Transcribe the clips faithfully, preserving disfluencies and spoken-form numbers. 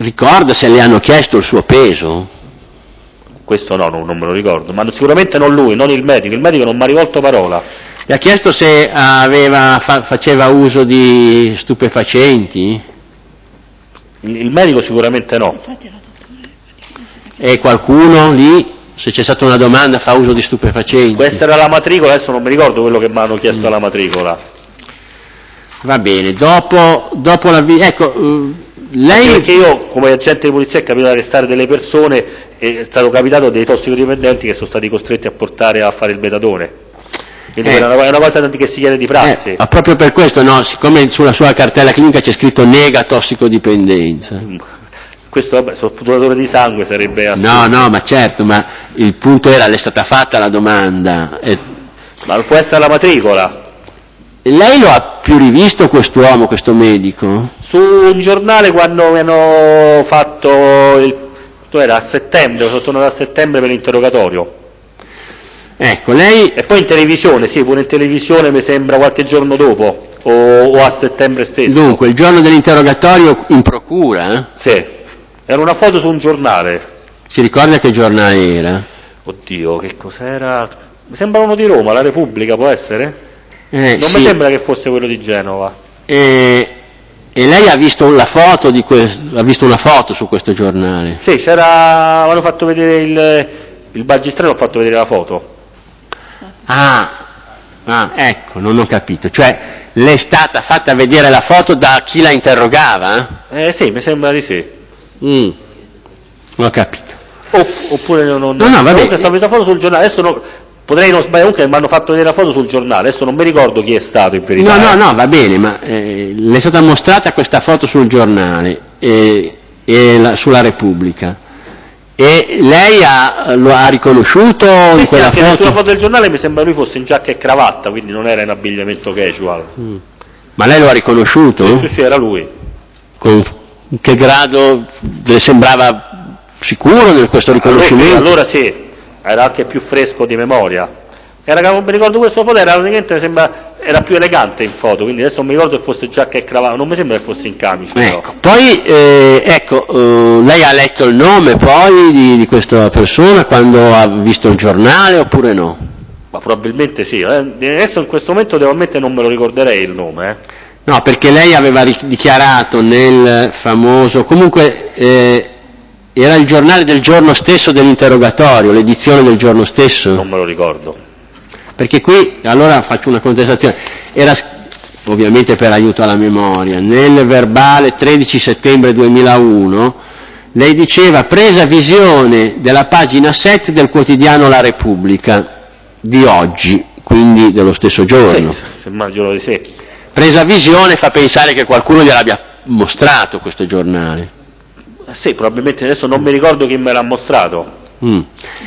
ricorda se le hanno chiesto il suo peso? Questo no, non, non me lo ricordo, ma sicuramente non lui, non il medico, il medico non mi ha rivolto parola. Le ha chiesto se aveva, fa, faceva uso di stupefacenti? Il, il medico sicuramente no. E qualcuno lì, se c'è stata una domanda, fa uso di stupefacenti? Questa era la matricola, adesso non mi ricordo quello che mi hanno chiesto mm. alla matricola. Va bene, dopo, dopo la... ecco, uh, lei... Perché io come agente di polizia è capitato di arrestare delle persone e è stato capitato dei tossicodipendenti che sono stati costretti a portare a fare il metadone. Quindi eh, è una, una cosa che si chiede di prassi. Eh, proprio per questo, no, siccome sulla sua cartella clinica c'è scritto nega tossicodipendenza. Mm. Questo, vabbè, sul donatore di sangue sarebbe assurdo. No, no, ma certo, ma il punto era, le è stata fatta la domanda. E... Ma non può essere la matricola. Lei lo ha più rivisto quest'uomo, questo medico? Su un giornale quando mi hanno fatto, il, era a settembre, sono tornato a settembre per l'interrogatorio. Ecco, lei... E poi in televisione, sì, pure in televisione mi sembra qualche giorno dopo, o, o a settembre stesso. Dunque, il giorno dell'interrogatorio in procura? Eh? Sì, era una foto su un giornale. Si ricorda che giornale era? Oddio, che cos'era? Mi sembra uno di Roma, La Repubblica, può essere? Eh, non sì. mi sembra che fosse quello di Genova. E, e lei ha visto la foto di que- ha visto una foto su questo giornale? Sì, c'era, mi hanno fatto vedere il, il magistrato, ho fatto vedere la foto. Ah, ah, ecco, non ho capito. Cioè, le è stata fatta vedere la foto da chi la interrogava? Eh sì, mi sembra di sì. Mm, ho capito. O, oppure non... No, no, va bene. Comunque sta questa foto sul giornale, adesso non... Potrei non sbagliare, comunque mi hanno fatto vedere la foto sul giornale, adesso non mi ricordo chi è stato in verità. No, no, eh. no, va bene, ma eh, le è stata mostrata questa foto sul giornale e, e la, sulla Repubblica. E lei ha, lo ha riconosciuto sì, in quella sì, foto? Sulla foto del giornale mi sembra lui fosse in giacca e cravatta, quindi non era in abbigliamento casual. Mm. Ma lei lo ha riconosciuto? Sì, sì, sì, era lui. Con che grado le sembrava sicuro di questo riconoscimento? Allora sì, allora sì, era anche più fresco di memoria. Era, mi ricordo questo foto, era, mi sembra, era più elegante in foto, quindi adesso non mi ricordo che fosse giacca e cravatta, non mi sembra che fosse in camice. Ecco, però. poi eh, ecco, eh, lei ha letto il nome poi di, di questa persona quando ha visto il giornale oppure no? Ma probabilmente sì, eh. Adesso in questo momento devo ammettere non me lo ricorderei il nome. Eh. No, perché lei aveva dichiarato nel famoso, comunque eh, era il giornale del giorno stesso dell'interrogatorio, l'edizione del giorno stesso? Non me lo ricordo. Perché qui, allora faccio una contestazione, era ovviamente per aiuto alla memoria, nel verbale tredici settembre duemilauno lei diceva presa visione della pagina sette del quotidiano La Repubblica di oggi, quindi dello stesso giorno. Sì, immagino di sì. Presa visione fa pensare che qualcuno gliel'abbia mostrato questo giornale. Sì, probabilmente adesso non mi ricordo chi me l'ha mostrato. Mm.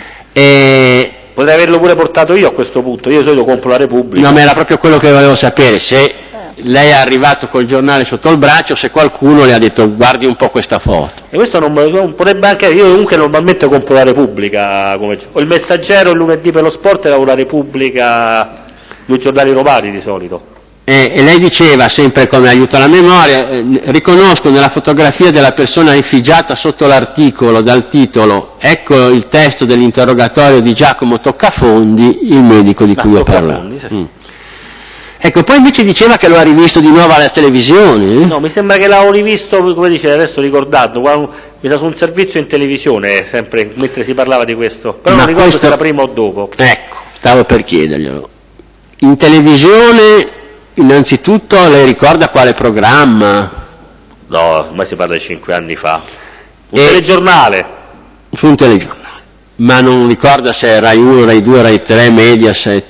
E... Potrei averlo pure portato io a questo punto, io di solito compro La Repubblica. No, ma era proprio quello che volevo sapere, se lei è arrivato col giornale sotto il braccio, se qualcuno le ha detto guardi un po' questa foto. E questo non, non potrebbe anche, io comunque normalmente compro La Repubblica, come, o il Messaggero il lunedì per lo sport era La Repubblica, due giornali romani di solito. E, e lei diceva, sempre come aiuto alla memoria, eh, riconosco nella fotografia della persona effigiata sotto l'articolo dal titolo ecco il testo dell'interrogatorio di Giacomo Toccafondi, il medico di cui ah, ho parlato. Sì. Mm. Ecco, poi invece diceva che lo ha rivisto di nuovo alla televisione. Eh? No, mi sembra che l'avevo rivisto, come dice adesso ricordando, quando mi sa su un servizio in televisione, sempre mentre si parlava di questo, però Ma non ricordo questo... se era prima o dopo. Ecco, stavo per chiederglielo. In televisione... Innanzitutto lei ricorda quale programma? No, ormai si parla di cinque anni fa. Un e... telegiornale. Su un telegiornale. Ma non ricorda se è Rai uno, Rai due, Rai tre, Mediaset?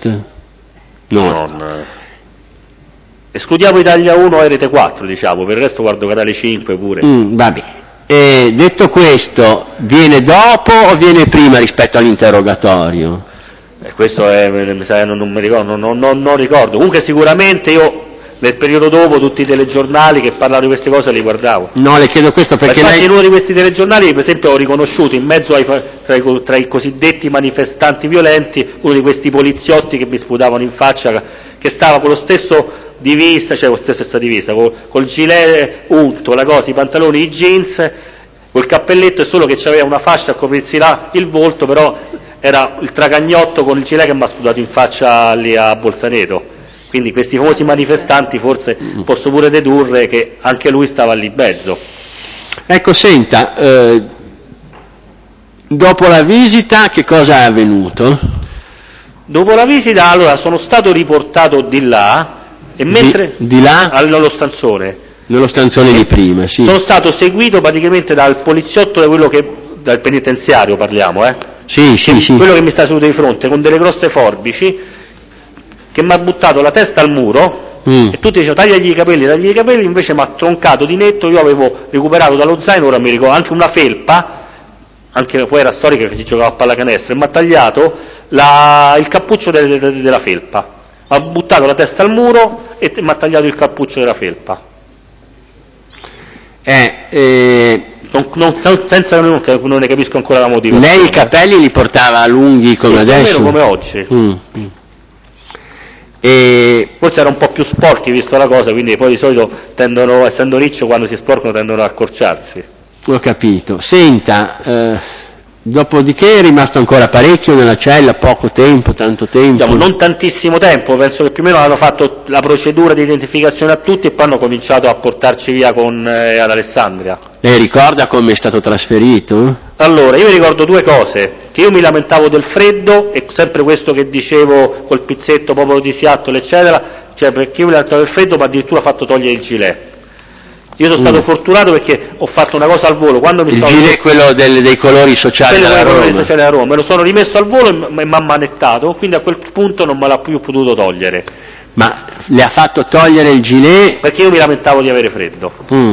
No. Non... Escludiamo Italia uno e Rete quattro, diciamo, per il resto guardo Canale cinque pure. Mm, va bene. E detto questo, viene dopo o viene prima rispetto all'interrogatorio? Eh, questo è, non, non mi ricordo, non, non, non ricordo. Comunque sicuramente io nel periodo dopo tutti i telegiornali che parlavano di queste cose li guardavo. No, le chiedo questo perché Ma infatti lei... in uno di questi telegiornali per esempio ho riconosciuto in mezzo ai, tra, i, tra i cosiddetti manifestanti violenti uno di questi poliziotti che mi sputavano in faccia, che stava con lo stesso divisa, cioè con la stessa divisa, col, col gilet unto, la cosa, i pantaloni, i jeans, col cappelletto, è solo che c'aveva una fascia a coprirsi là il volto, però era il tragagnotto con il gilet che mi ha sputato in faccia lì a Bolzaneto. Quindi questi famosi manifestanti forse posso pure dedurre che anche lui stava lì in mezzo. Ecco, senta, eh, dopo la visita che cosa è avvenuto? Dopo la visita, allora, sono stato riportato di là, e mentre di, di là? Nello stanzone. Nello stanzone di prima, sì. Sono stato seguito praticamente dal poliziotto, da quello che, dal penitenziario parliamo, eh? Sì, sì, che, sì. Quello che mi sta seduto di fronte, con delle grosse forbici, che mi ha buttato la testa al muro, mm. e tutti dicevano tagliagli i capelli, tagliagli i capelli, invece mi ha troncato di netto. Io avevo recuperato dallo zaino, ora mi ricordo, anche una felpa, anche poi era storica che si giocava a pallacanestro, e mi ha tagliato la, il cappuccio de, de, de, della felpa. Mi ha buttato la testa al muro e mi ha tagliato il cappuccio della felpa. Eh, eh, non, non, senza non, non ne capisco ancora la motivazione. Lei i capelli li portava lunghi come sì, adesso? Come oggi. Mm. E... forse era un po' più sporchi visto la cosa, quindi poi di solito tendono, essendo riccio, quando si sporcano tendono ad accorciarsi. Ho capito. Senta, eh, dopodiché è rimasto ancora parecchio nella cella, poco tempo, tanto tempo? Diciamo, non tantissimo tempo, penso che più o meno hanno fatto la procedura di identificazione a tutti e poi hanno cominciato a portarci via con, eh, ad Alessandria. Lei ricorda come è stato trasferito? Allora, io mi ricordo due cose, che io mi lamentavo del freddo, e sempre questo che dicevo col pizzetto, popolo di Seattle, eccetera, cioè perché io mi lamentavo del freddo, ma addirittura ho fatto togliere il gilet. Io sono mm. stato fortunato perché ho fatto una cosa al volo. Quando mi il stavo... gilet è quello del, dei colori sociali della Roma. Colori sociali della Roma. Me lo sono rimesso al volo e mi ha manettato, quindi a quel punto non me l'ha più potuto togliere. Ma le ha fatto togliere il gilet? Perché io mi lamentavo di avere freddo. Mm.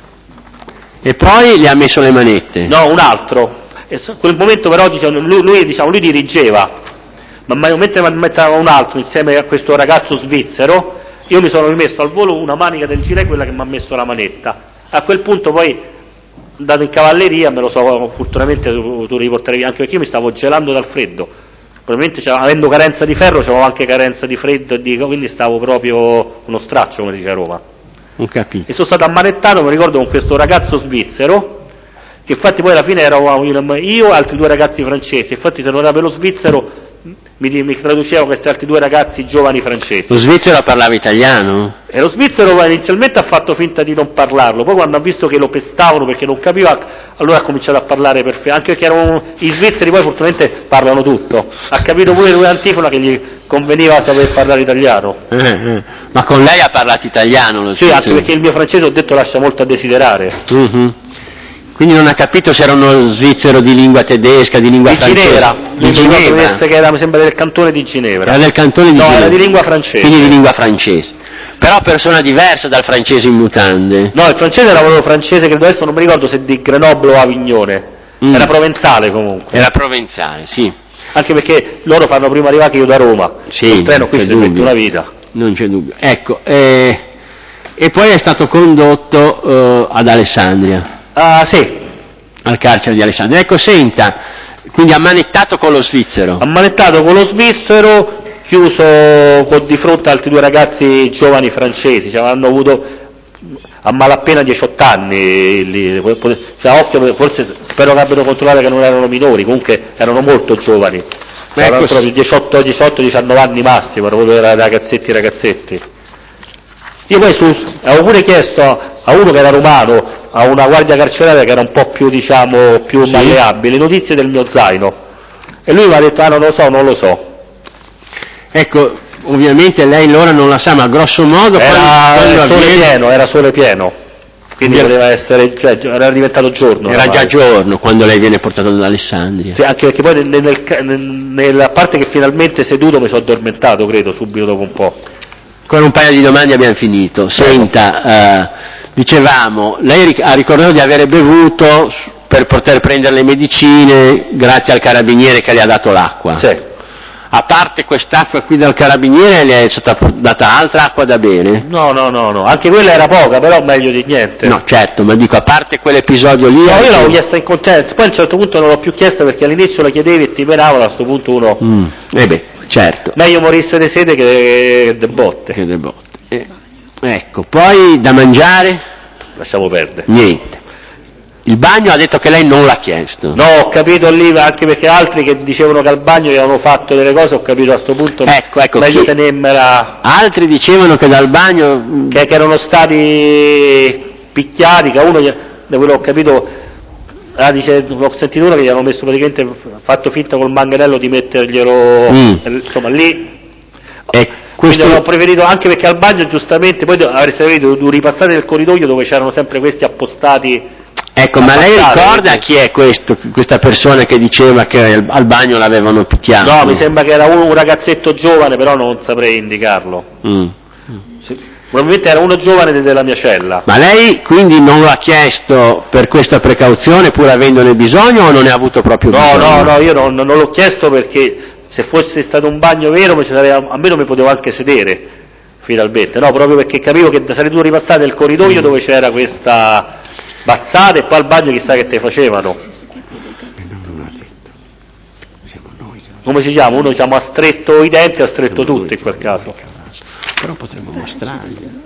E poi le ha messo le manette? No, un altro. E in quel momento però diciamo, lui, lui, diciamo, lui dirigeva, ma mentre mi metteva un altro insieme a questo ragazzo svizzero, io mi sono rimesso al volo una manica del gilet, quella che mi ha messo la manetta. A quel punto poi, andato in cavalleria, me lo so fortunatamente dovuto riportare via, anche perché io mi stavo gelando dal freddo. Probabilmente avendo carenza di ferro c'avevo anche carenza di freddo, e di, quindi stavo proprio uno straccio, come dice a Roma. Ho capito. E sono stato ammanettato, mi ricordo, con questo ragazzo svizzero, che infatti poi alla fine ero io e altri due ragazzi francesi, infatti se non era per lo svizzero mi, mi traduceva questi altri due ragazzi giovani francesi. Lo svizzero parlava italiano? E lo svizzero inizialmente ha fatto finta di non parlarlo, poi quando ha visto che lo pestavano perché non capiva, allora ha cominciato a parlare per fe- anche perché erano i svizzeri, poi fortunatamente parlano tutto, ha capito pure lui Antifona che gli conveniva saper parlare italiano. Eh, eh. Ma con lei ha parlato italiano lo svizzero? Sì, anche perché il mio francese, ho detto, lascia molto a desiderare. Mm-hmm. Quindi non ha capito se era uno svizzero di lingua tedesca, di lingua di francese? Ginevra. Di Ginevra. Che era, mi sembra, del cantone di Ginevra. Era del cantone di no, Ginevra. No, era di lingua francese. Quindi di lingua francese. Però persona diversa dal francese in mutande. No, il francese era proprio francese, credo adesso non mi ricordo se di Grenoble o Avignone. Mm. Era provenzale comunque. Era provenzale, sì. Anche perché loro fanno prima arrivare che io da Roma. Sì, il treno qui si mette una vita. Non c'è dubbio. Ecco, eh, e poi è stato condotto eh, ad Alessandria. Ah, sì. Al carcere di Alessandria. Ecco, senta, quindi ammanettato con lo svizzero. Ammanettato con lo svizzero, chiuso con di fronte altri due ragazzi giovani francesi, cioè hanno avuto a malapena diciotto anni lì, cioè, occhio, forse spero che abbiano controllato che non erano minori, comunque erano molto giovani, erano proprio diciotto diciannove anni massimo, erano proprio ragazzetti ragazzetti. Io poi su, avevo pure chiesto a uno che era romano, a una guardia carceraria che era un po' più, diciamo, più sì. malleabile, notizie del mio zaino, e lui mi ha detto ah non lo so, non lo so. Ecco, ovviamente lei l'ora non la sa, ma grosso modo era quando, sole avviene... pieno, era sole pieno, quindi era... poteva essere, cioè, era diventato giorno. Era già giorno quando lei viene portato ad Alessandria. Sì, anche perché poi nel, nel, nella parte che finalmente seduto mi sono addormentato, credo, subito dopo un po'. Con un paio di domande abbiamo finito. Senta, eh, dicevamo, lei ha ricordato di avere bevuto per poter prendere le medicine grazie al carabiniere che le ha dato l'acqua. Sì. A parte quest'acqua qui dal carabiniere, le è stata data altra acqua da bere? No, no, no, no, anche quella era poca, però meglio di niente. No, certo, ma dico, a parte quell'episodio lì... No, io l'avevo chiesta in contenza, poi a un certo punto non l'ho più chiesta perché all'inizio la chiedevi e ti penavano, a questo punto uno... Mm. Eh beh, certo. Meglio morisse di sede che de botte. Che de botte. Eh. Ecco, poi da mangiare? Lasciamo perdere. Niente. Il bagno ha detto che lei non l'ha chiesto. No, ho capito lì, anche perché altri che dicevano che al bagno gli avevano fatto delle cose, ho capito a sto punto ecco, ecco, meglio chi... tenermela. Altri dicevano che dal bagno... Che, che erano stati picchiati, che uno, da quello ho capito, ah, dice, ho sentito uno che gli hanno messo praticamente, fatto finta col manganello di metterglielo, mm. insomma lì... E questo... Quindi ho preferito, anche perché al bagno giustamente, poi avreste dovuto ripassare nel corridoio dove c'erano sempre questi appostati. Ecco, ma lei ricorda chi è questo, questa persona che diceva che al bagno l'avevano picchiato? No, mi sembra che era un, un ragazzetto giovane, però non saprei indicarlo. Mm. Sì. Probabilmente era uno giovane della mia cella. Ma lei quindi non l'ha chiesto per questa precauzione, pur avendone bisogno, o non ne ha avuto proprio no, bisogno? No, no, io non, non l'ho chiesto perché se fosse stato un bagno vero, mi sarei, almeno mi potevo anche sedere, finalmente. No, proprio perché capivo che sarei dovuto ripassare nel corridoio mm. dove c'era questa... bazzate e poi al bagno chissà che te facevano. Come si chiama? Uno diciamo ha stretto i denti, ha stretto tutto in quel caso. Però potremmo mostrargli.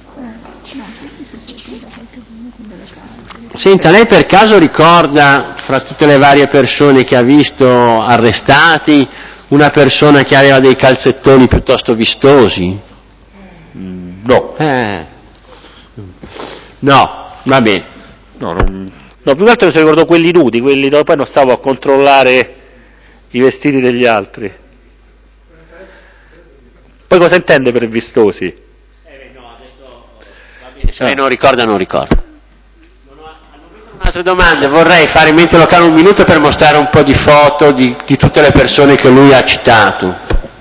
Senta, lei per caso ricorda, fra tutte le varie persone che ha visto arrestati, una persona che aveva dei calzettoni piuttosto vistosi? Mm, no. Eh. No, va bene. No, non... no, più che altro mi ricordo quelli nudi, quelli dove poi non stavo a controllare i vestiti degli altri. Poi cosa intende per vistosi? Eh, no, adesso va bene, se lei non ricorda, non ricorda. Non ho, non ho altre domande, vorrei fare in mente locale un minuto per mostrare un po' di foto di, di tutte le persone che lui ha citato.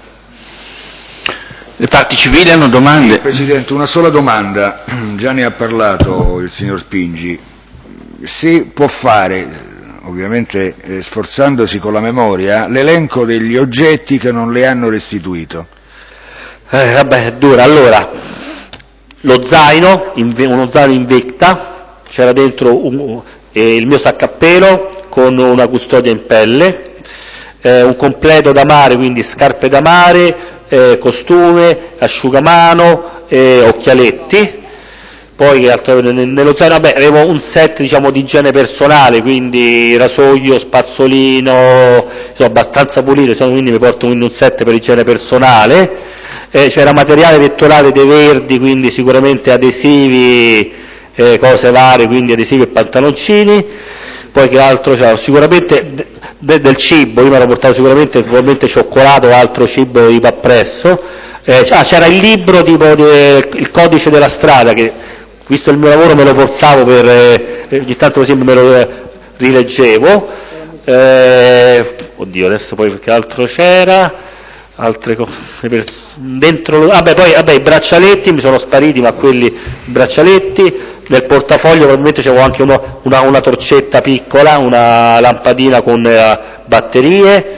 Le parti civili hanno domande? Presidente, una sola domanda, già ne ha parlato il signor Spingi. Se può fare, ovviamente eh, sforzandosi con la memoria, l'elenco degli oggetti che non le hanno restituito. Eh, vabbè, è dura. Allora, lo zaino, in, uno zaino in vecta, c'era dentro un, eh, il mio saccappelo con una custodia in pelle, eh, un completo da mare, quindi scarpe da mare, eh, costume, asciugamano, eh, occhialetti. Poi che altro, nello zaino, vabbè, avevo un set diciamo di igiene personale, quindi rasoio, spazzolino, insomma, abbastanza pulito, insomma, quindi mi porto un set per igiene personale, eh, c'era materiale vettoriale dei Verdi, quindi sicuramente adesivi, eh, cose varie, quindi adesivi e pantaloncini. Poi che altro c'era? Sicuramente de, de, del cibo, io mi ero portato sicuramente probabilmente cioccolato o altro cibo tipo appresso, eh, ah, c'era il libro tipo de, il codice della strada che visto il mio lavoro me lo portavo per, eh, ogni tanto così me lo eh, rileggevo, eh, oddio adesso poi che altro c'era, altre cose, dentro, vabbè poi vabbè, i braccialetti mi sono spariti, ma quelli, i braccialetti, nel portafoglio probabilmente c'avevo anche uno, una, una torcetta piccola, una lampadina con eh, batterie,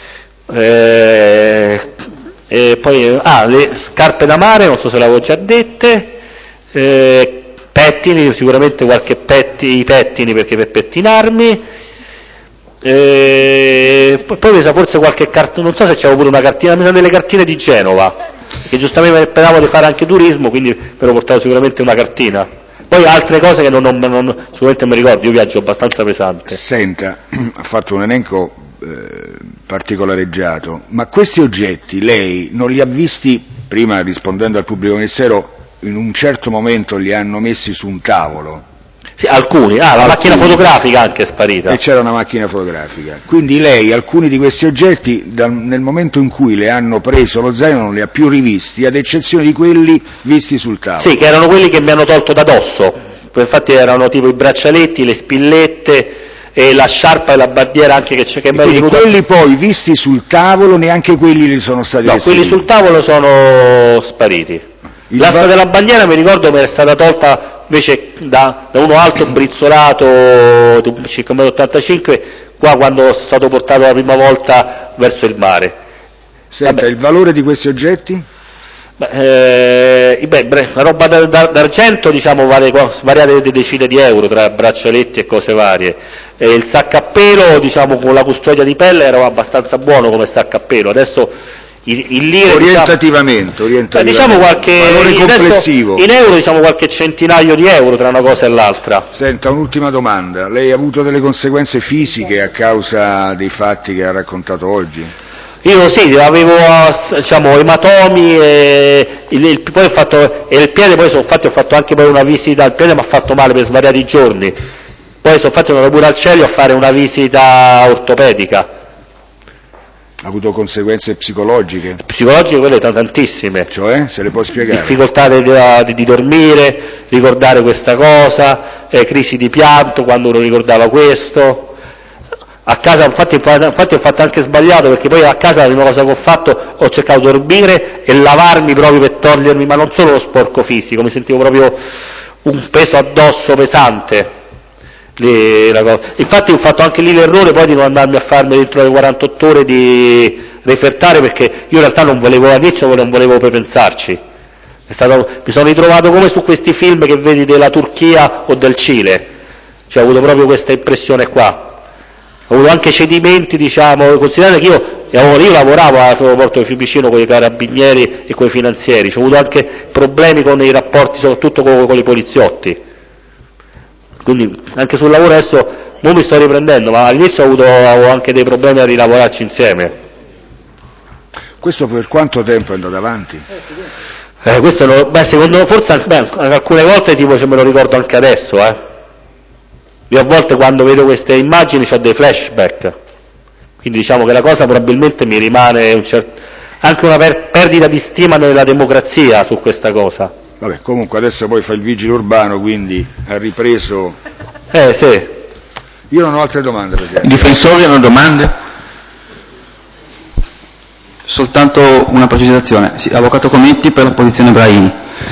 eh, e poi, ah, le scarpe da mare, non so se le avevo già dette, Eh, pettini, sicuramente qualche petti, i pettini perché per pettinarmi, eh, poi, poi mi sa forse qualche cartina, non so se c'avevo pure una cartina, mi sa delle cartine di Genova, che giustamente pensavo di fare anche turismo, quindi mi ero portato sicuramente una cartina. Poi altre cose che non, non, non sicuramente mi ricordo, io viaggio abbastanza pesante. Senta, ha fatto un elenco eh, particolareggiato, ma questi oggetti lei non li ha visti, prima rispondendo al pubblico ministero, in un certo momento li hanno messi su un tavolo? Sì, alcuni, ah, la alcuni. Macchina fotografica anche è sparita. E c'era una macchina fotografica. Quindi lei alcuni di questi oggetti, dal, nel momento in cui le hanno preso lo zaino, non li ha più rivisti, ad eccezione di quelli visti sul tavolo. Sì, che erano quelli che mi hanno tolto da dosso. Infatti erano tipo i braccialetti, le spillette, e la sciarpa e la bandiera anche che c'è che quindi venuto... quelli poi visti sul tavolo, neanche quelli li sono stati no, restituiti? Quelli sul tavolo sono spariti. L'asta bar... della bandiera mi ricordo che è stata tolta invece da, da uno alto brizzolato di circa uno virgola ottantacinque qua quando sono stato portato la prima volta verso il mare. Senta, vabbè. Il valore di questi oggetti? Beh, eh, beh, la roba da, da, d'argento diciamo vale svariate di decine di euro tra braccialetti e cose varie, e il saccappelo diciamo con la custodia di pelle era abbastanza buono come saccappelo, adesso in, in lire, orientativamente, diciamo, orientativamente. diciamo qualche valore complessivo. In euro diciamo qualche centinaio di euro tra una cosa e l'altra. Senta, un'ultima domanda, lei ha avuto delle conseguenze fisiche a causa dei fatti che ha raccontato oggi? Io sì, avevo diciamo ematomi e il, il, poi ho fatto, e il piede, poi sono fatti, ho fatto anche poi una visita al piede, mi ha fatto male per svariati giorni, poi sono fatto una pure al Celio a fare una visita ortopedica. Ha avuto conseguenze psicologiche? Psicologiche quelle tantissime. Cioè, se le può spiegare? Difficoltà di, di, di dormire, ricordare questa cosa, eh, crisi di pianto quando uno ricordava questo. A casa, infatti, infatti ho fatto anche sbagliato, perché poi a casa la prima cosa che ho fatto, ho cercato di dormire e lavarmi proprio per togliermi, ma non solo lo sporco fisico, mi sentivo proprio un peso addosso pesante. Lì, la cosa. Infatti ho fatto anche lì l'errore poi di non andarmi a farmi dentro le quarantotto ore di refertare, perché io in realtà non volevo all'inizio, non volevo poi pensarci. È stato, mi sono ritrovato come su questi film che vedi della Turchia o del Cile, cioè ho avuto proprio questa impressione qua. Ho avuto anche cedimenti, diciamo, considerate che io, io lavoravo all'aeroporto di Fiumicino con i carabinieri e con i finanzieri, ho avuto anche problemi con i rapporti, soprattutto con, con i poliziotti, quindi anche sul lavoro adesso non mi sto riprendendo, ma all'inizio ho avuto avevo anche dei problemi a rilavorarci insieme. Questo per quanto tempo è andato avanti? Eh, questo lo, beh, secondo me forse beh, alcune volte tipo ce me lo ricordo anche adesso, eh. Io a volte quando vedo queste immagini ho dei flashback, quindi diciamo che la cosa probabilmente mi rimane un certo, anche una per, perdita di stima nella democrazia su questa cosa. Vabbè, comunque adesso poi fa il vigile urbano, quindi ha ripreso. Eh sì. Io non ho altre domande, Presidente. I difensori hanno domande? Soltanto una precisazione. Sì, avvocato Cometti per la posizione Brahim.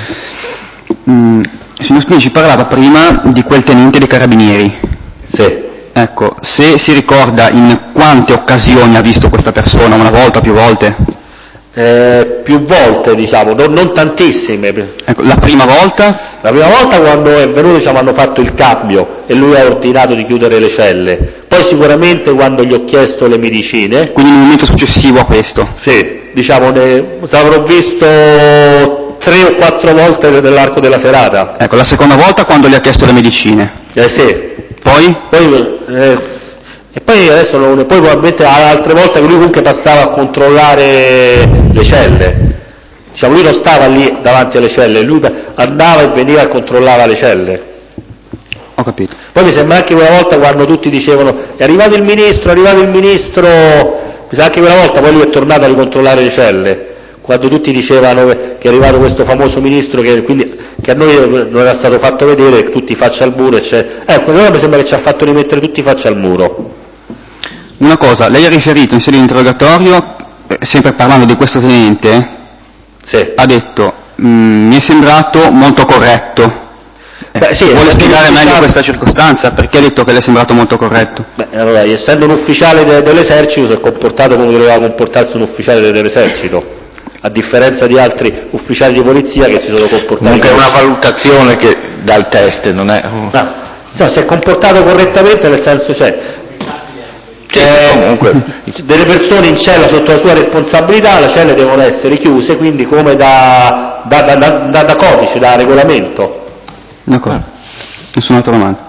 Mm. Signor Spini, ci parlava prima di quel tenente dei carabinieri. Sì. Ecco, se si ricorda in quante occasioni ha visto questa persona, una volta, più volte? Eh, più volte, diciamo, non, non tantissime. Ecco, la prima volta? La prima volta quando è venuto, diciamo, hanno fatto il cambio e lui ha ordinato di chiudere le celle. Poi sicuramente quando gli ho chiesto le medicine. Quindi nel momento successivo a questo? Sì, diciamo, ne avrò visto tre o quattro volte nell'arco della serata. Ecco, la seconda volta quando gli ha chiesto le medicine? Eh sì. Poi? Poi eh, e poi adesso non, poi probabilmente altre volte che lui comunque passava a controllare le celle. Diciamo, lui non stava lì davanti alle celle, lui andava e veniva e controllava le celle. Ho capito. Poi mi sembra anche quella volta quando tutti dicevano è arrivato il ministro, è arrivato il ministro, mi sa anche quella volta poi lui è tornato a ricontrollare le celle. Quando tutti dicevano che è arrivato questo famoso ministro che, quindi, che a noi non era stato fatto vedere, tutti faccia al muro, eccetera. Ecco, allora mi sembra che ci ha fatto rimettere tutti faccia al muro. Una cosa, lei ha riferito in sede di interrogatorio, eh, sempre parlando di questo tenente, sì. Ha detto, mm, mi è sembrato molto corretto. Beh, sì, vuole spiegare meglio questa circostanza? Perché ha detto che le è sembrato molto corretto? Beh, allora, essendo un ufficiale de- dell'esercito si è comportato come doveva comportarsi un ufficiale de- dell'esercito, a differenza di altri ufficiali di polizia che si sono comportati. Comunque è una valutazione che dal test non è. No, no, si è comportato correttamente, nel senso c'è. Sì, eh, comunque. Delle persone in cella sotto la sua responsabilità, le celle devono essere chiuse, quindi come da, da, da, da, da codice, da regolamento. D'accordo. Nessuna altra domanda.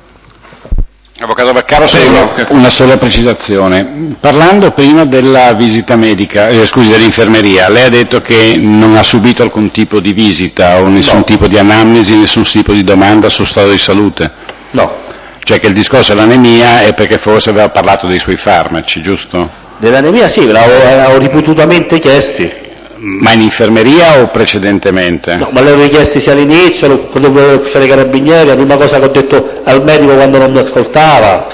Avvocato Baccaro, solo una sola precisazione. Parlando prima della visita medica, eh, scusi, dell'infermeria, lei ha detto che non ha subito alcun tipo di visita o nessun No. tipo di anamnesi, nessun tipo di domanda sul stato di salute? No. Cioè che il discorso dell'anemia è perché forse aveva parlato dei suoi farmaci, giusto? Dell'anemia sì, ve l'avevo ripetutamente chiesti. Ma in infermeria o precedentemente? No, ma le avevo chiesti sia all'inizio, quando volevo ufficiare i carabinieri, la prima cosa che ho detto al medico quando non mi ascoltava.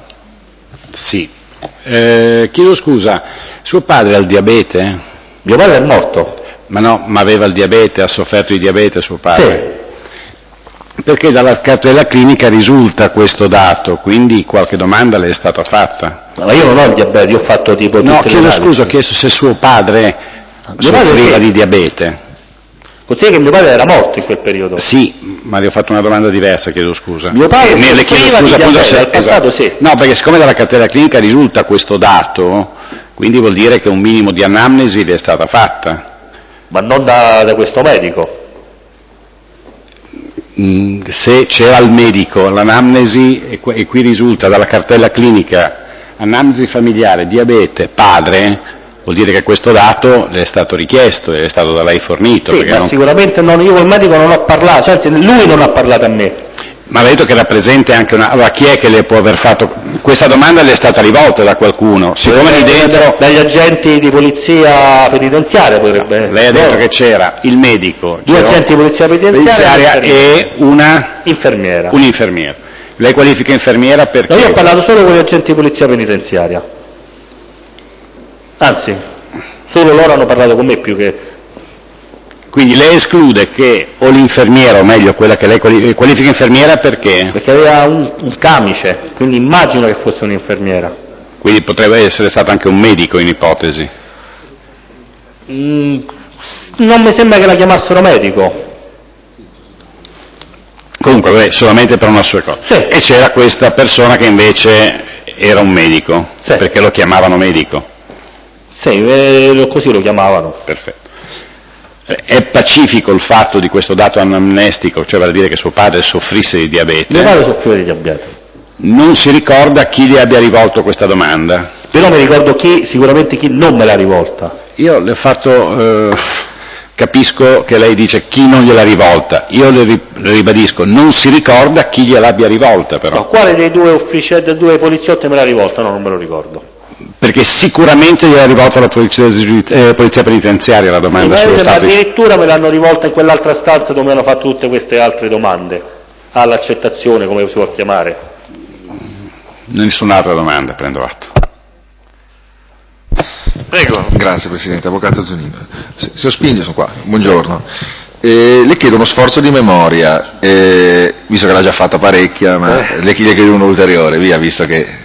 Sì. Eh, chiedo scusa, suo padre ha il diabete? Mio padre è morto. Ma no, ma aveva il diabete, ha sofferto di diabete suo padre? Sì. Perché dalla cartella clinica risulta questo dato, quindi qualche domanda le è stata fatta. Ma io non ho il diabete, io ho fatto tipo tutte No, le chiedo analisi. scusa, ho chiesto se suo padre Mio padre soffriva sì. di diabete. Consiglio che mio padre era morto in quel periodo. Sì, ma le ho fatto una domanda diversa, chiedo scusa. Mio padre Eh, le chiedo soffriva scusa di appunto diabete, se al passato esatto. sì. No, perché siccome dalla cartella clinica risulta questo dato, Quindi vuol dire che un minimo di anamnesi le è stata fatta. Ma non da, da questo medico. Mm, se c'era il medico, l'anamnesi, e, qu- e qui risulta dalla cartella clinica anamnesi familiare, diabete, padre, vuol dire che questo dato le è stato richiesto, le è stato da lei fornito. Sì, ma non... sicuramente non, io col medico non ho parlato, cioè anzi lui non ha parlato a me. Ma ha detto che era presente anche una... Allora chi è che le può aver fatto... Questa domanda le è stata rivolta da qualcuno, siccome lì dentro... Dagli agenti di polizia penitenziaria potrebbe... No, lei ha detto no. che c'era il medico, due agenti di polizia penitenziaria e una... infermiera. Un'infermiera. Lei qualifica infermiera perché... No, io ho parlato solo con gli agenti di polizia penitenziaria. Anzi, solo loro hanno parlato con me più che... Quindi lei esclude che o l'infermiera, o meglio quella che lei qualifica infermiera perché? Perché aveva un, un camice, quindi immagino che fosse un'infermiera. Quindi potrebbe essere stato anche un medico in ipotesi? Mm, non mi sembra che la chiamassero medico. Comunque, beh, solamente per una sua cosa. Sì. E c'era questa persona che invece era un medico, sì. perché lo chiamavano medico. Sì, eh, così lo chiamavano. Perfetto. È pacifico il fatto di questo dato anamnestico, cioè vale a dire che suo padre soffrisse di diabete? Mio padre soffriva di diabete. Non si ricorda chi le abbia rivolto questa domanda? Però mi ricordo chi, sicuramente chi non me l'ha rivolta. Io le ho fatto, eh, capisco che lei dice chi non gliel'ha rivolta, io le, ri, le ribadisco, non si ricorda chi gliel'abbia rivolta però. No, quale dei due ufficiali, dei due poliziotti me l'ha rivolta? No, non me lo ricordo. Perché sicuramente gliel'ha rivolta la polizia, eh, polizia penitenziaria la domanda sì, sullo ma stato. Addirittura me l'hanno rivolta in quell'altra stanza dove mi hanno fatto tutte queste altre domande, all'accettazione, come si può chiamare. Nessun'altra domanda, prendo atto. Prego. Grazie Presidente, Avvocato Zunino. Signor Spingi, sono qua, buongiorno. Eh, le chiedo uno sforzo di memoria, eh, visto che l'ha già fatta parecchia, ma eh. le, le chiedo uno ulteriore, via, visto che...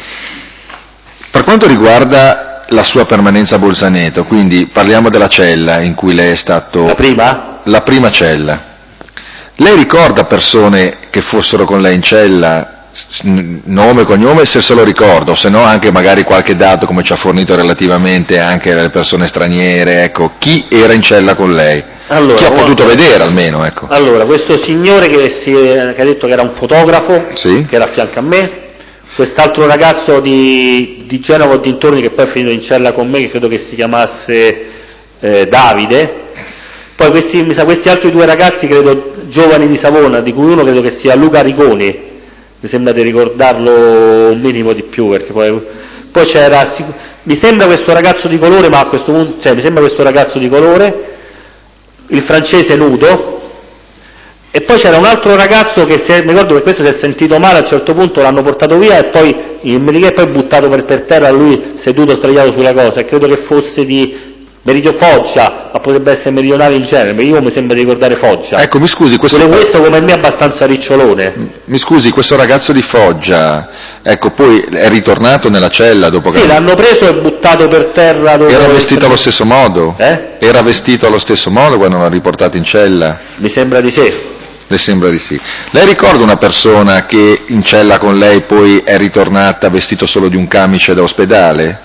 Per quanto riguarda la sua permanenza a Bolzaneto, quindi parliamo della cella in cui lei è stato... La prima? La prima cella. Lei ricorda persone che fossero con lei in cella, nome e cognome, se se lo ricordo, se no anche magari qualche dato come ci ha fornito relativamente anche alle persone straniere, ecco, chi era in cella con lei? Allora, chi ha potuto molto... vedere almeno, ecco. Allora, questo signore che, si, che ha detto che era un fotografo, sì. che era a fianco a me, quest'altro ragazzo di, di Genova o dintorni che poi è finito in cella con me, che credo che si chiamasse eh, Davide, poi questi, mi sa, questi altri due ragazzi, credo giovani di Savona, di cui uno credo che sia Luca Rigoni, mi sembra di ricordarlo un minimo di più, perché poi, poi c'era, mi sembra questo ragazzo di colore, ma a questo punto, cioè mi sembra questo ragazzo di colore, il francese nudo, e poi c'era un altro ragazzo che si è, mi ricordo che questo si è sentito male, a un certo punto l'hanno portato via e poi il medico poi buttato per, per terra, lui seduto sdraiato sulla cosa, e credo che fosse di Meridio Foggia, ma potrebbe essere meridionale in genere, ma io mi sembra di ricordare Foggia. Ecco, mi scusi, questo... Pure questo come me è abbastanza ricciolone. Mi scusi, questo ragazzo di Foggia, ecco, poi è ritornato nella cella dopo che... Sì, l'hanno preso e buttato per terra. Dopo Era vestito allo stesso modo? Eh? Era vestito allo stesso modo quando l'hanno riportato in cella? Mi sembra di sì. Le sembra di sì. Lei ricorda una persona che in cella con lei poi è ritornata vestito solo di un camice da ospedale?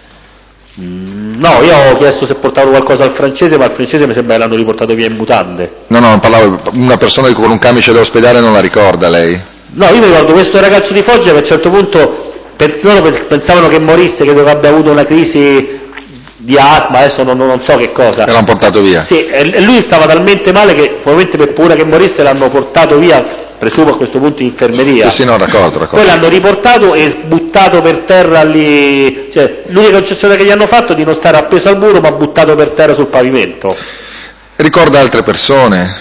Mm, no, io ho chiesto se portavano qualcosa al francese, ma al francese mi sembra che l'hanno riportato via in mutande. No, no, non parlavo, una persona con un camice da ospedale non la ricorda lei? No, io mi ricordo questo ragazzo di Foggia che a un certo punto per, loro pensavano che morisse, credo che abbia avuto una crisi di asma, adesso non, non so che cosa. E l'hanno portato via? Sì, e lui stava talmente male che probabilmente per paura che morisse l'hanno portato via, presumo a questo punto in infermeria. Sì, sì, no, d'accordo, d'accordo. Poi l'hanno riportato e buttato per terra lì, cioè l'unica concessione che gli hanno fatto è di non stare appeso al muro ma buttato per terra sul pavimento. Ricorda altre persone?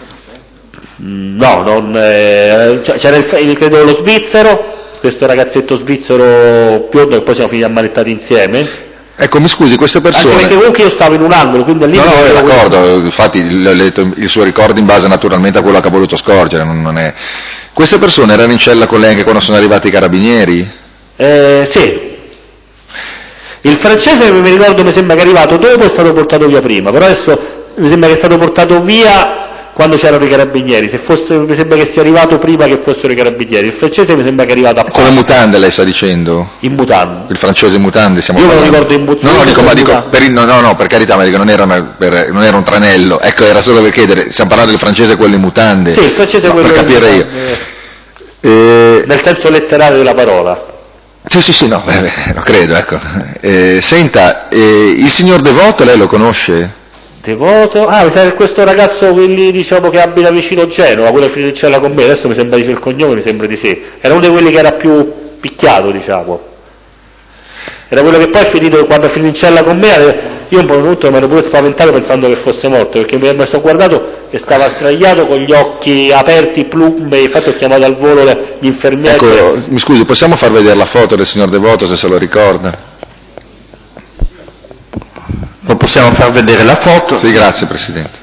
No, non, eh, c'era il, il, credo lo svizzero, questo ragazzetto svizzero biondo che poi siamo finiti ammanettati insieme. Ecco, mi scusi, queste persone... Anche perché comunque io stavo in un angolo, quindi lì... No, no, è d'accordo, infatti le ho letto il suo ricordo in base naturalmente a quello che ha voluto scorgere, non, non è... Queste persone erano in cella con lei anche quando sono arrivati i carabinieri? Eh, sì. Il francese mi ricordo mi sembra che è arrivato dopo, è stato portato via prima, però adesso mi sembra che è stato portato via quando c'erano i carabinieri, se fosse, mi sembra che sia arrivato prima che fossero i carabinieri, il francese mi sembra che è arrivato a con le mutande lei sta dicendo? In mutande. Il francese in mutande stiamo Io parlando. me lo ricordo in mutande. No, no, dico, ma dico, per il, no, no, no, per carità, ma dico, non era, una, per, non era un tranello, ecco, era solo per chiedere, stiamo parlando del francese quello in mutande. Sì, il francese no, quello per capire in io. Eh, nel senso letterale della parola. Sì, sì, sì, no, beh, beh, lo credo, ecco. Eh, senta, eh, il signor Devoto lei lo conosce? Devoto? Ah, mi sa che questo ragazzo, quelli diciamo che abita vicino Genova, quello che finisce là con me, adesso mi sembra dice il cognome, mi sembra di sì. Era uno di quelli che era più picchiato, diciamo. Era quello che poi è finito, quando è finito in cella con me, io un po' tutto mi ero pure spaventato pensando che fosse morto, perché mi sono guardato e stava sdraiato con gli occhi aperti, plumbe, infatti ho chiamato al volo gli infermieri. Ecco, mi scusi, possiamo far vedere la foto del signor Devoto se se lo ricorda? Non possiamo far vedere la foto? Sì, grazie Presidente.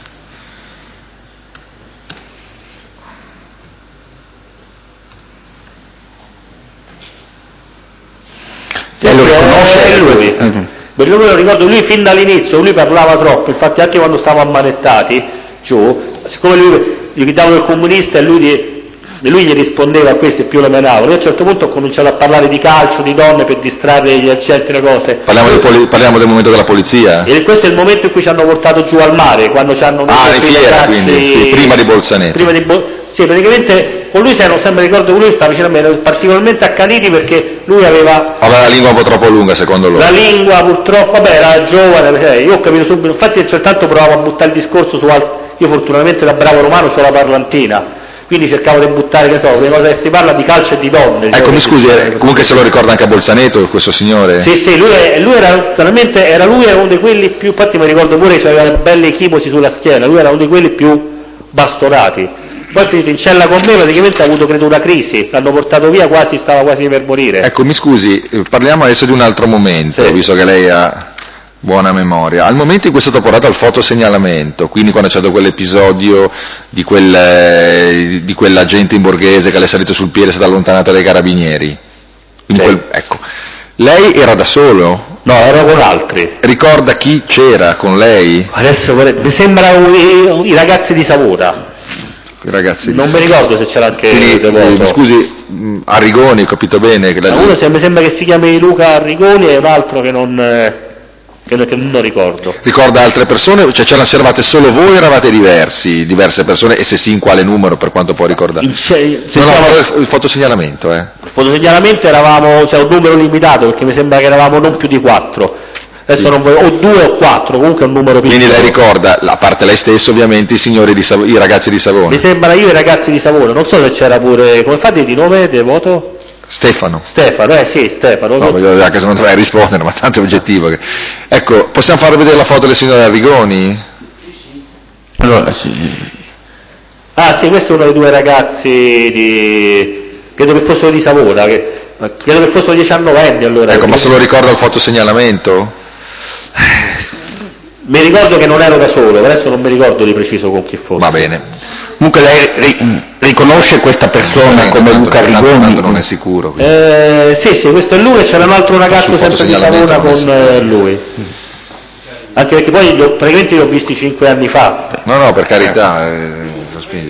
Sì, lo riconosce? È lui. Mm-hmm. Lui me lo ricordo, lui fin dall'inizio, lui parlava troppo, infatti anche quando stavamo ammanettati giù, siccome lui gli gridavano il comunista e lui, di, e lui gli rispondeva a questo e più lo menavano, io a un certo punto ho cominciato a parlare di calcio, di donne per distrarre gli agenti e cose. Parliamo, di poli- parliamo del momento della polizia? E questo è il momento in cui ci hanno portato giù al mare, quando ci hanno ah, in fiera, ragazzi, quindi, prima di Bolzaneto. Prima di Bo- sì, praticamente con lui se non sempre ricordo che lui stava vicino a me, erano particolarmente accaniti perché lui aveva... Aveva la lingua un po' troppo lunga secondo loro. La lingua purtroppo, vabbè era giovane, cioè, io ho capito subito, infatti soltanto provavo a buttare il discorso su altri, io fortunatamente da bravo romano ho la parlantina, quindi cercavo di buttare, che so, le cose che si parla di calcio e di donne. Ecco, mi scusi, eh, comunque se lo ricorda anche a Bolzaneto questo signore? Sì, sì, lui, lui era veramente, era lui era uno di quelli più, infatti mi ricordo pure che aveva belle chimosi sulla schiena, lui era uno di quelli più bastonati. Poi è finito in cella con me, praticamente ha avuto credo una crisi, l'hanno portato via, quasi stava quasi per morire. Ecco, mi scusi, parliamo adesso di un altro momento, sì. Visto che lei ha buona memoria. Al momento in cui è stato portato al fotosegnalamento, quindi quando c'è stato quell'episodio di, quel, di quell'agente in borghese che le è salito sul piede e è stato allontanato dai carabinieri, quindi sì. quel, ecco, lei era da solo? No, ero con altri. Ricorda chi c'era con lei? Adesso mi sembra i, i ragazzi di Savona. Ragazzi, non mi ricordo se c'era anche quindi, eh, scusi, Arrigoni, ho capito bene che la... uno mi sembra che si chiami Luca Arrigoni e un altro che non, eh, che, che non ricordo. Ricorda altre persone? Cioè c'erano, eravate solo voi o eravate diversi, diverse persone, e se sì in quale numero per quanto può ricordare? Il, se no, no, siamo... il fotosegnalamento, eh. Il fotosegnalamento eravamo, cioè un numero limitato perché mi sembra che eravamo non più di quattro. Adesso sì. non voglio, o due o quattro, comunque è un numero piccolo. Quindi lei ricorda, a parte lei stesso ovviamente, i signori di Sav- i ragazzi di Savona? Mi sembra io e i ragazzi di Savona, non so se c'era pure, come fate di nome, Devoto? Stefano. Stefano, eh sì, Stefano. No, voglio dire che se non dovrei rispondere, ma tanto è oggettivo. Che... Ecco, possiamo far vedere la foto del signor Arrigoni? Sì, sì. Allora, sì. Ah sì, questo è uno dei due ragazzi di... credo che fossero di Savona, che... credo che fossero diciannovenni allora. Ecco, ma se lo ricorda il fotosegnalamento? Mi ricordo che non ero da solo, adesso non mi ricordo di preciso con chi fosse. Va bene. Comunque lei ri- riconosce questa persona no, come tanto, Luca Arrigoni? Tanto non è sicuro. Eh, sì, sì, questo è lui e c'era un altro ragazzo sempre di Savona con eh, lui. Anche perché poi li ho, praticamente li ho visti cinque anni fa. No, no, per carità. Eh, lo spingo.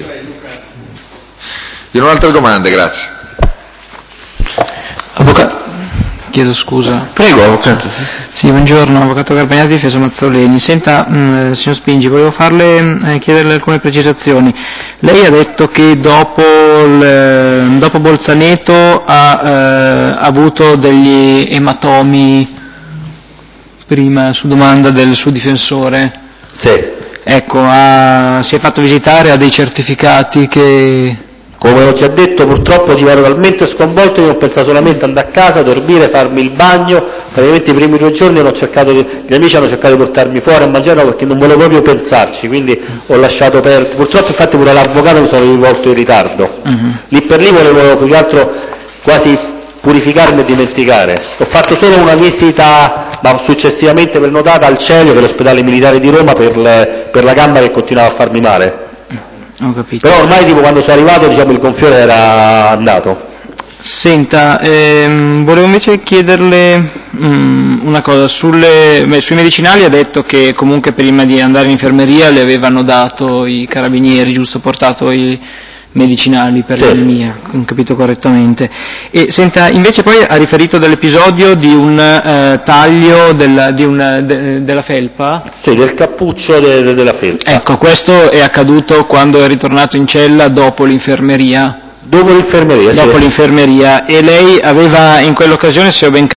Io non ho altre domande, grazie. Avvocato. Chiedo scusa. Prego, avvocato. Sì, buongiorno, avvocato Garbagnati, difesa Mazzoleni. Senta, mh, signor Spingi, volevo farle, eh, chiederle alcune precisazioni. Lei ha detto che dopo, il, dopo Bolzaneto ha eh, avuto degli ematomi prima, su domanda del suo difensore. Sì. Ecco, ha, si è fatto visitare, ha dei certificati che... Come ho già detto, purtroppo ti ero talmente sconvolto che ho pensato solamente ad andare a casa, dormire, farmi il bagno. Praticamente i primi due giorni hanno cercato di, gli amici hanno cercato di portarmi fuori a mangiare perché non volevo proprio pensarci, quindi ho lasciato perdere. Purtroppo infatti pure all'avvocato mi sono rivolto in ritardo. Uh-huh. Lì per lì volevo più che altro quasi purificarmi e dimenticare. Ho fatto solo una visita, ma successivamente prenotata al Celio, per l'ospedale militare di Roma, per, le, per la gamba che continuava a farmi male. Ho capito. Però ormai tipo quando sono arrivato diciamo il gonfiore era andato. Senta, ehm, volevo invece chiederle mm, una cosa, sulle, beh, sui medicinali ha detto che comunque prima di andare in infermeria le avevano dato i carabinieri, giusto, portato i medicinali per Sì. l'anemia, ho capito correttamente. E senta, invece poi ha riferito dell'episodio di un eh, taglio della, di una, de, della felpa? Sì, del cappuccio de, de, della felpa. Ecco, questo è accaduto quando è ritornato in cella dopo l'infermeria? Dopo l'infermeria, Dopo sì. l'infermeria, e lei aveva in quell'occasione, se ho ben